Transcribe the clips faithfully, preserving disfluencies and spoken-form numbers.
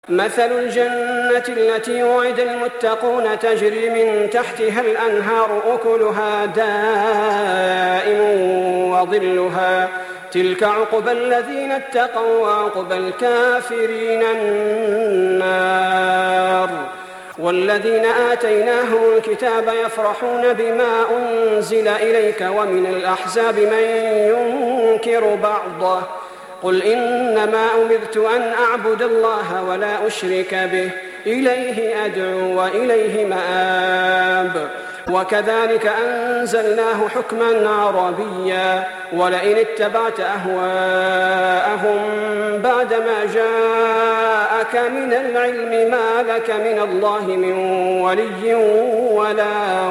مثل الجنة التي وعد المتقون تجري من تحتها الأنهار أكلها دائم وظلها تلك عقبى الذين اتقوا وعقبى الكافرين النار. والذين آتيناهم الكتاب يفرحون بما أنزل إليك ومن الأحزاب من ينكر بعضه قل إنما أمرت أن أعبد الله ولا أشرك به إليه أدعو وإليه مآب. وكذلك أنزلناه حكما عربيا ولئن اتبعت أهواءهم بعدما جاءك من العلم ما لك من الله من ولي ولا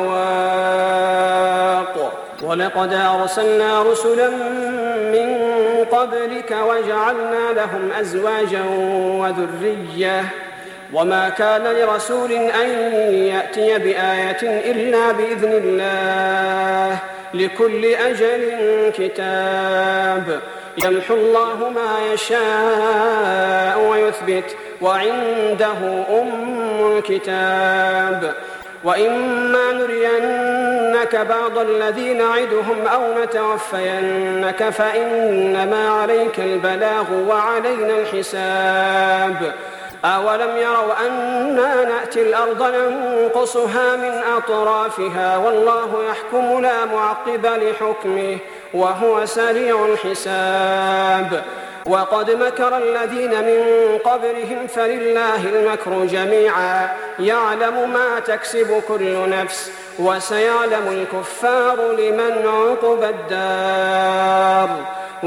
واق. ولقد أرسلنا رسلا من قبلك وجعلنا لهم أزواجا وذرية وما كان لرسول أن يأتي بآية إلا بإذن الله لكل أجل كتاب يمحو الله ما يشاء ويثبت وعنده أم الكتاب. وإما نرينك بعض الذي نعدهم أو نتوفينك فإنما عليك البلاغ وعلينا الحساب. أولم يروا أنا نأتي الأرض ننقصها من أطرافها والله يحكم لا معقب لحكمه وهو سريع الحساب. وقد مكر الذين من قبلهم فلله المكر جميعا يعلم ما تكسب كل نفس وسيعلم الكفار لمن عقبى الدار.